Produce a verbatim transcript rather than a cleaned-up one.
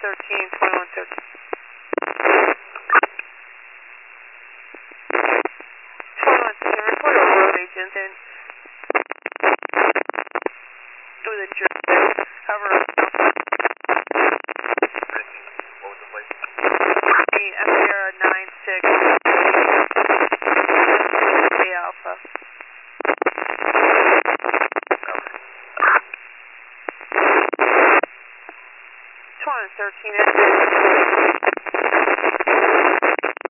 thirteen, twenty-one thirteen. twenty-one thirteen, report over road agent and do the jury. However, What was the place? the M R nine six A Alpha. twenty-one thirteen.